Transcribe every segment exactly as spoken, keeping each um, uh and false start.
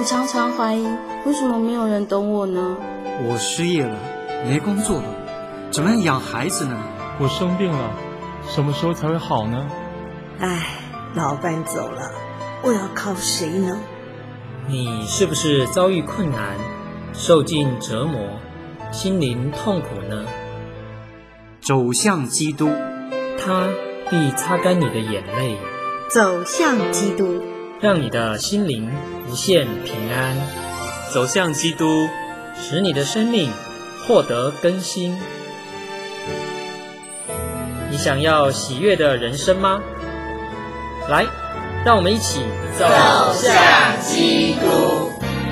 我常常怀疑，为什么没有人懂我呢？ 我失业了，没工作了，怎么样养孩子呢？ 我生病了，什么时候才会好呢？ 唉，老伴走了，我要靠谁呢？ 你是不是遭遇困难，受尽折磨，心灵痛苦呢？ 走向基督， 他必擦干你的眼泪， 走向基督， 让你的心灵一线平安。 走向基督， 使你的生命获得更新。你想要喜悦的人生吗？来，让我们一起走向基督。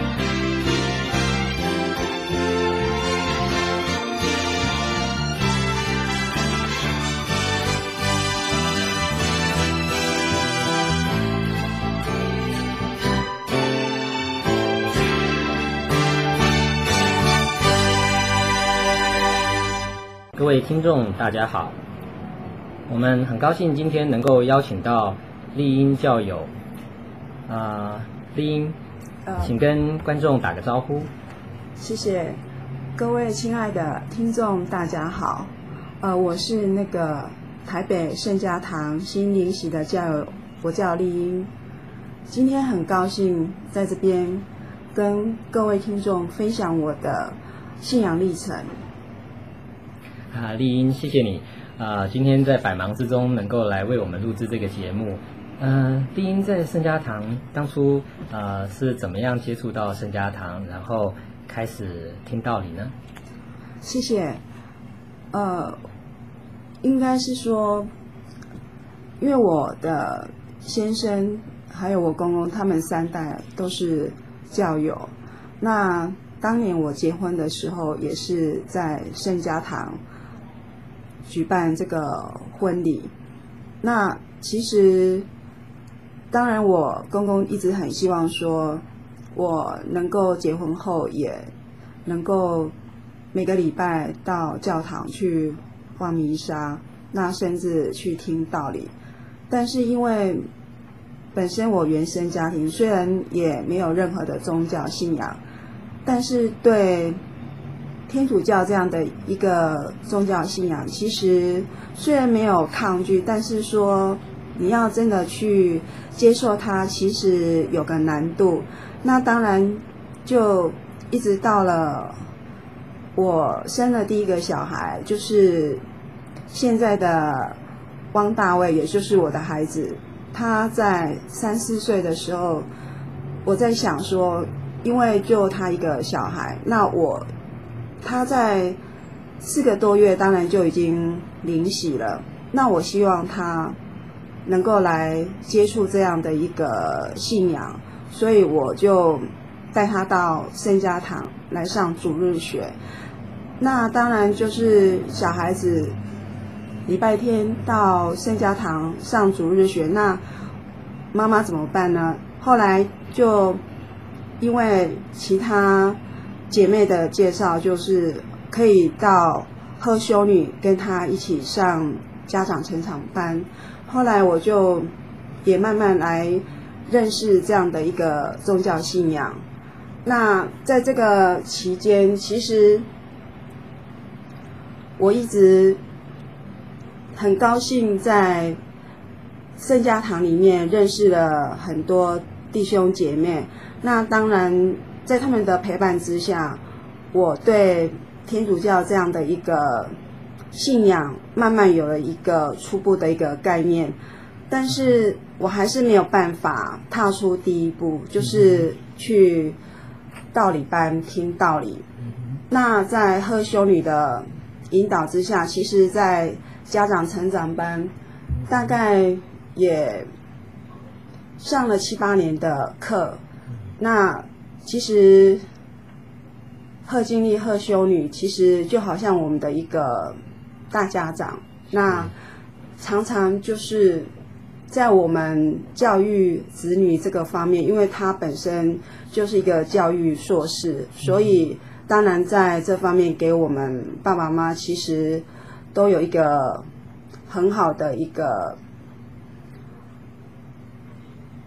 各位听众大家好，我们很高兴今天能够邀请到丽英教友，呃，丽英，请跟观众打个招呼。 谢谢各位亲爱的听众大家好，呃，我是那个台北圣家堂新灵喜的教友，我叫丽英，今天很高兴在这边跟各位听众分享我的信仰历程。 啊，丽英，谢谢你啊、呃！今天在百忙之中能够来为我们录制这个节目。嗯、呃，丽英在圣家堂当初呃是怎么样接触到圣家堂，然后开始听道理呢？ 谢谢。呃，应该是说，因为我的先生还有我公公他们三代都是教友，那当年我结婚的时候也是在圣家堂举办这个婚礼。那其实当然我公公一直很希望说我能够结婚后也能够每个礼拜到教堂去望弥撒，那甚至去听道理。但是因为本身我原生家庭虽然也没有任何的宗教信仰，但是对天主教这样的一个宗教信仰，其实虽然没有抗拒，但是说你要真的去接受它，其实有个难度。那当然就一直到了我生了第一个小孩，就是现在的汪大卫，也就是我的孩子，他在三四岁的时候，我在想说，因为就他一个小孩，那我他在四个多月当然就已经灵洗了，那我希望他能够来接触这样的一个信仰，所以我就带他到圣家堂来上主日学。那当然就是小孩子礼拜天到圣家堂上主日学，那妈妈怎么办呢？后来就因为其他姐妹的介绍，就是可以到贺修女跟她一起上家长成长班。后来我就也慢慢来认识这样的一个宗教信仰。那在这个期间，其实我一直很高兴在圣家堂里面认识了很多弟兄姐妹。那当然在他们的陪伴之下，我对天主教这样的一个信仰慢慢有了一个初步的一个概念，但是我还是没有办法踏出第一步，就是去道理班听道理。那在贺修女的引导之下，其实在家长成长班大概也上了七八年的课。那其实贺经历贺修女其实就好像我们的一个大家长，那常常就是在我们教育子女这个方面，因为他本身就是一个教育硕士，所以当然在这方面给我们爸爸妈妈其实都有一个很好的一个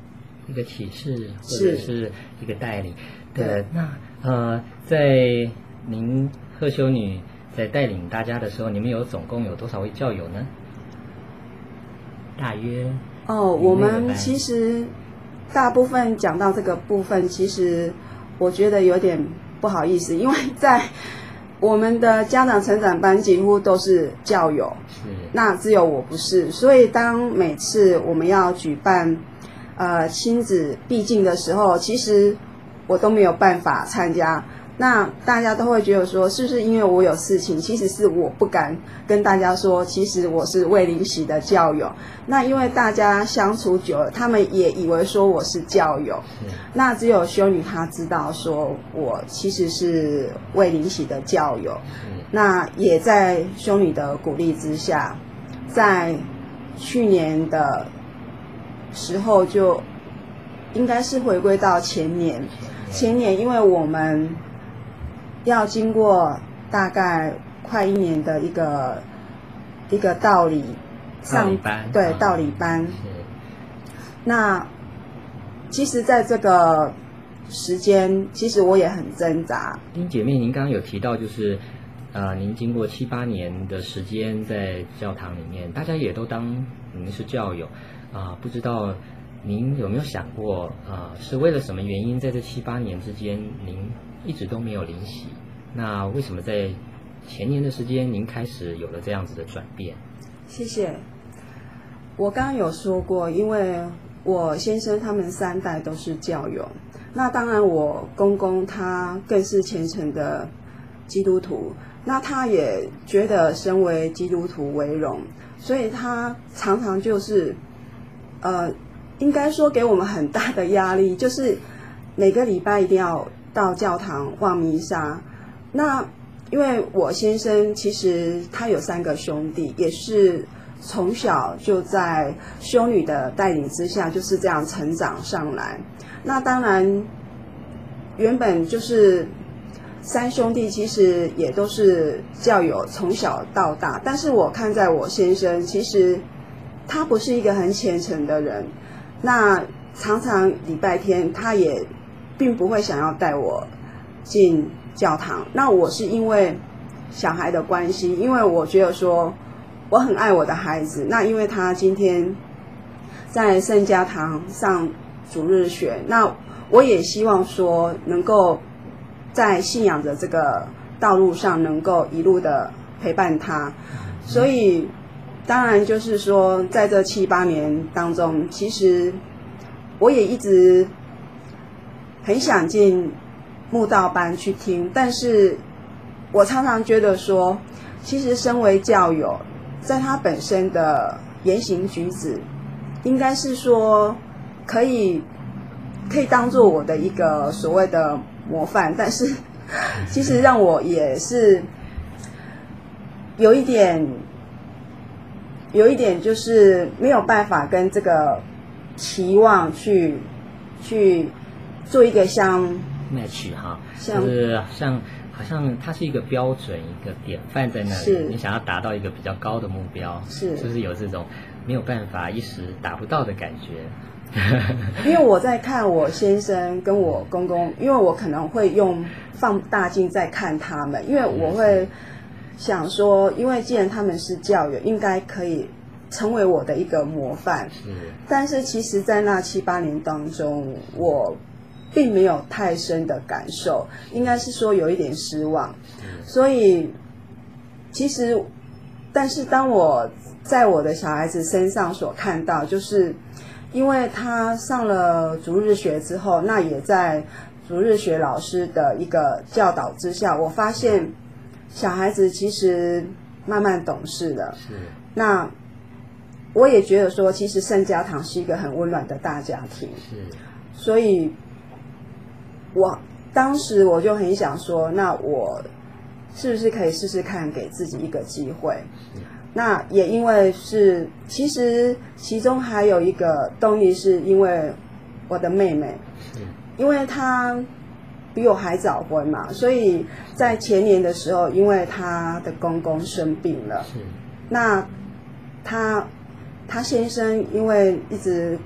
一个启示或者是一个带领。 对， 那呃，在您贺修女在带领大家的时候，你们有总共有多少位教友呢？大约哦，我们其实大部分讲到这个部分，其实我觉得有点不好意思，因为在我们的家长成长班几乎都是教友， 是， 那只有我不是，所以当每次我们要举办呃亲子毕竟的时候，其实我都没有办法参加。那大家都会觉得说，是不是因为我有事情？其实是我不敢跟大家说，其实我是卫灵喜的教友。那因为大家相处久了，他们也以为说我是教友。那只有修女她知道说我其实是卫灵喜的教友。那也在修女的鼓励之下，在去年的时候就应该是回归到前年，前年因为我们要经过大概快一年的一个一个道理上道理班， 对、嗯、道理班。那其实在这个时间，其实我也很挣扎。 丁姐妹，您刚刚有提到就是呃，您经过七八年的时间在教堂里面，大家也都当您是教友啊、呃，不知道您有没有想过啊、呃，是为了什么原因在这七八年之间您一直都没有灵洗？那为什么在前年的时间您开始有了这样子的转变？ 谢谢。我刚刚有说过，因为我先生他们三代都是教友，那当然我公公他更是虔诚的基督徒，那他也觉得身为基督徒为荣，所以他常常就是呃应该说给我们很大的压力，就是每个礼拜一定要到教堂望弥撒。那因为我先生其实他有三个兄弟，也是从小就在修女的带领之下就是这样成长上来。那当然原本就是三兄弟其实也都是教友从小到大，但是我看在我先生其实他不是一个很虔诚的人，那常常礼拜天他也并不会想要带我进教堂。那我是因为小孩的关系，因为我觉得说我很爱我的孩子，那因为他今天在圣家堂上主日学，那我也希望说能够在信仰的这个道路上能够一路的陪伴他。所以当然就是说在这七八年当中，其实我也一直很想进慕道班去听，但是我常常觉得说，其实身为教友，在他本身的言行举止，应该是说可以可以当做我的一个所谓的模范，但是其实让我也是有一点有一点就是没有办法跟这个期望去去做一个相 match 哈，就是像好像它是一个标准一个典范在那里，你想要达到一个比较高的目标，是就是有这种没有办法一时达不到的感觉。 因为我在看我先生跟我公公，因为我可能会用放大镜在看他们，因为我会想说，因为既然他们是教友，应该可以成为我的一个模范。是，但是其实在那七八年当中，我并没有太深的感受，应该是说有一点失望。所以其实但是当我在我的小孩子身上所看到，就是因为他上了逐日学之后，那也在逐日学老师的一个教导之下，我发现小孩子其实慢慢懂事了。是，那我也觉得说，其实圣家堂是一个很温暖的大家庭。是，所以我当时我就很想说，那我是不是可以试试看，给自己一个机会？那也因为是，其实其中还有一个动力，是因为我的妹妹，因为她比我还早婚嘛，所以在前年的时候，因为她的公公生病了，那她她先生因为一直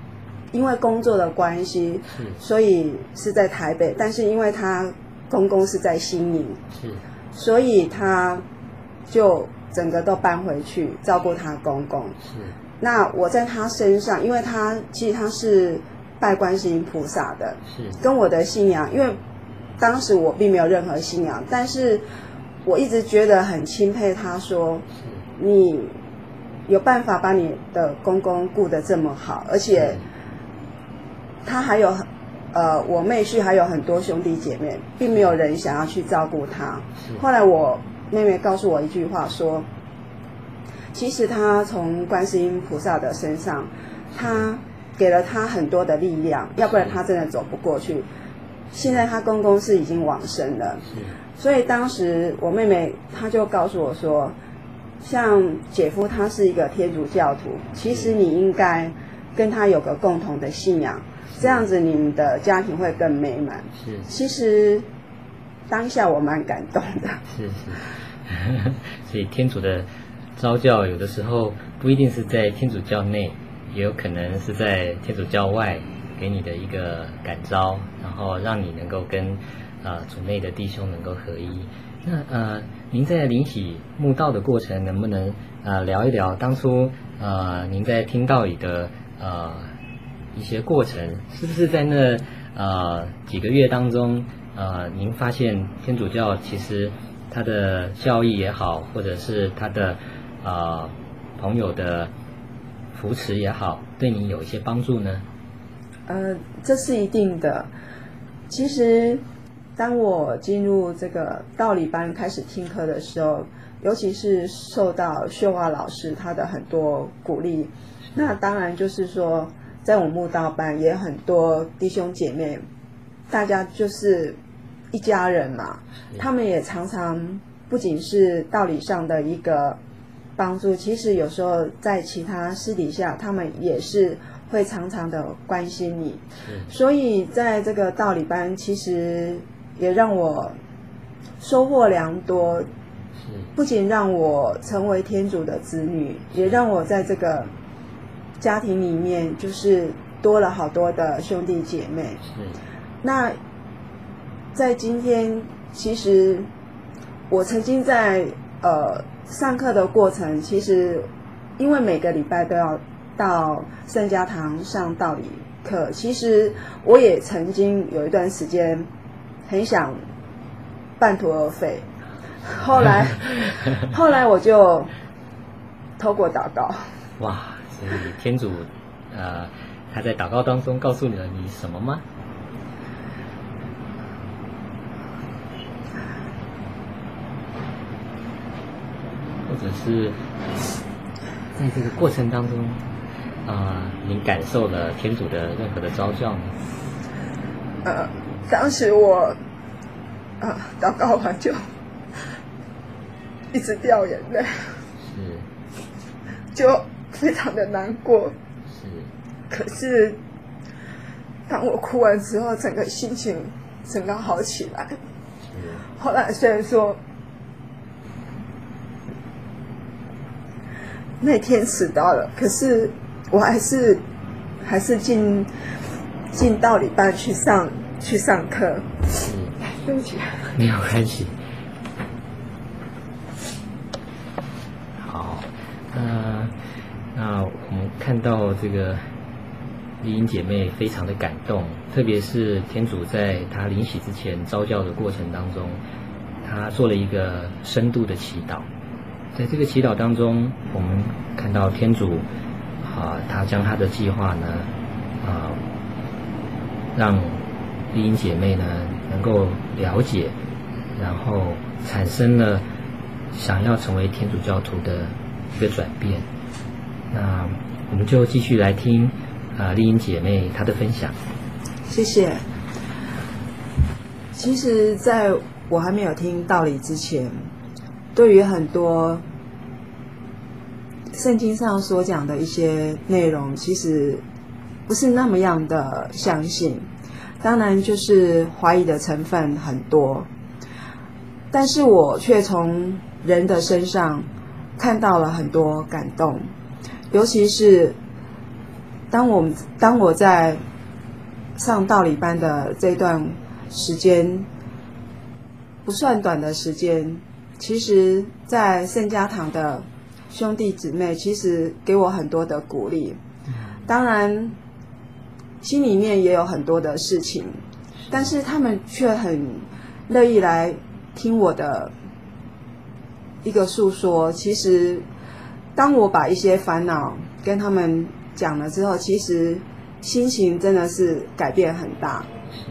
因为工作的关系，所以是在台北，但是因为他公公是在新营，是，所以他就整个都搬回去照顾他公公。是，那我在他身上，因为他其实他是拜观世音菩萨的，是，跟我的信仰，因为当时我并没有任何信仰，但是我一直觉得很钦佩他说，你有办法把你的公公顾得这么好，而且他还有呃，我妹婿还有很多兄弟姐妹，并没有人想要去照顾他。后来我妹妹告诉我一句话说，其实他从观世音菩萨的身上，他给了他很多的力量，要不然他真的走不过去。现在他公公是已经往生了，所以当时我妹妹她就告诉我说，像姐夫他是一个天主教徒，其实你应该跟他有个共同的信仰，这样子你们的家庭会更美满。是，其实当下我蛮感动的。 是是，所以天主的召教有的时候不一定是在天主教内，也有可能是在天主教外给你的一个感召，然后让你能够跟呃主内的弟兄能够合一。那呃，您在领洗慕道的过程，能不能呃聊一聊当初呃您在听道理的呃一些过程？是不是在那呃几个月当中，呃您发现天主教其实它的教义也好，或者是它的呃朋友的扶持也好，对你有一些帮助呢？ 呃，这是一定的。其实当我进入这个道理班开始听课的时候，尤其是受到秀华老师他的很多鼓励，那当然就是说在我慕道班也很多弟兄姐妹，大家就是一家人嘛，他们也常常不仅是道理上的一个帮助，其实有时候在其他私底下他们也是会常常的关心你，所以在这个道理班其实也让我收获良多，不仅让我成为天主的子女，也让我在这个家庭里面就是多了好多的兄弟姐妹。那在今天，其实我曾经在呃上课的过程，其实因为每个礼拜都要到圣家堂上道理课，其实我也曾经有一段时间很想半途而废，后来后来我就透过祷告。 哇，所以天主呃他在祷告当中告诉了你什么吗？或者是在这个过程当中啊、呃，您感受了天主的任何的召教呢？ 呃，当时我啊、呃、祷告完就一直掉眼泪，是，就非常的难过。是，可是当我哭完之后，整个心情整个好起来。是，后来虽然说那天迟到了，可是我还是还是进进道理班去上去上课。嗯，对不起， 没有关系。好，呃，那我们看到这个丽英姐妹非常的感动，特别是天主在她临洗之前召教的过程当中，她做了一个深度的祈祷。在这个祈祷当中，我们看到天主啊，他将他的计划呢，啊，让丽英姐妹呢能够了解，然后产生了想要成为天主教徒的一个转变。那我们就继续来听啊丽英姐妹她的分享。 谢谢。其实在我还没有听道理之前，对于很多圣经上所讲的一些内容，其实不是那么样的相信，当然就是怀疑的成分很多，但是我却从人的身上看到了很多感动，尤其是当我们当我在上道理班的这段时间，不算短的时间，其实在圣家堂的兄弟姊妹其实给我很多的鼓励，当然心里面也有很多的事情，但是他们却很乐意来听我的一个诉说。其实当我把一些烦恼跟他们讲了之后，其实心情真的是改变很大。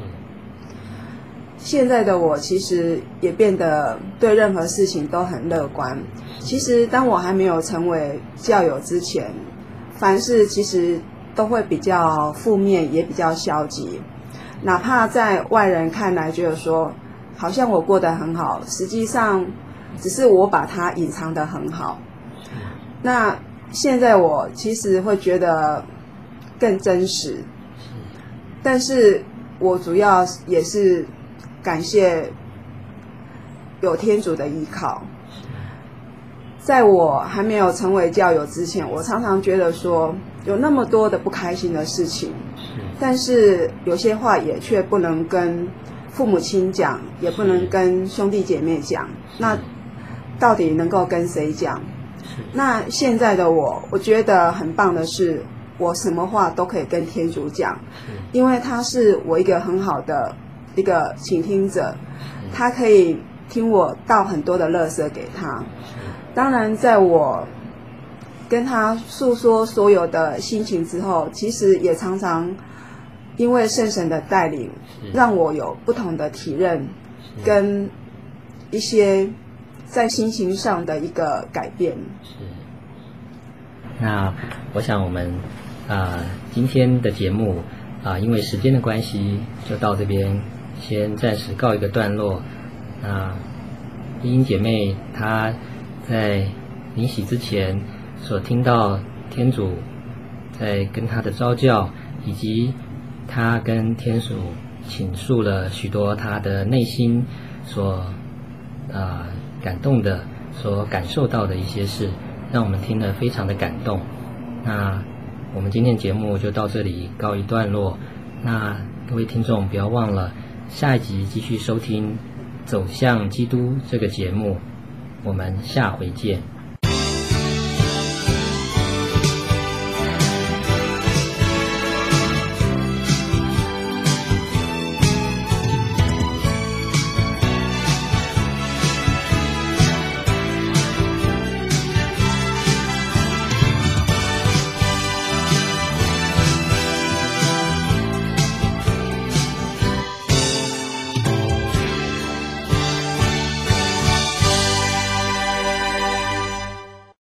现在的我其实也变得对任何事情都很乐观。其实当我还没有成为教友之前，凡事其实都会比较负面，也比较消极，哪怕在外人看来觉得说好像我过得很好，实际上只是我把它隐藏得很好。那现在我其实会觉得更真实，但是我主要也是感谢有天主的依靠。在我还没有成为教友之前，我常常觉得说有那么多的不开心的事情，但是有些话也却不能跟父母亲讲，也不能跟兄弟姐妹讲，那到底能够跟谁讲？那现在的我，我觉得很棒的是，我什么话都可以跟天主讲，因为他是我一个很好的一个倾听者，他可以听我倒很多的垃圾给他。当然在我跟他诉说所有的心情之后，其实也常常因为圣神的带领，让我有不同的体认跟一些在心情上的一个改变。 是。那我想我们啊、呃、今天的节目啊、呃、因为时间的关系，就到这边先暂时告一个段落。那丽英姐妹她在灵洗之前所听到天主在跟她的召教，以及她跟天主倾诉了许多她的内心所呃感动的，所感受到的一些事，让我们听了非常的感动。那我们今天节目就到这里告一段落。那各位听众不要忘了下一集继续收听走向基督这个节目，我们下回见。